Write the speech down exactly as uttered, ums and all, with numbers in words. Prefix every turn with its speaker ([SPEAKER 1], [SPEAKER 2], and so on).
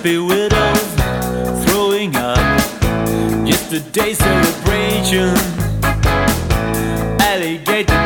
[SPEAKER 1] happy widows throwing up. Just a day celebration. Alligator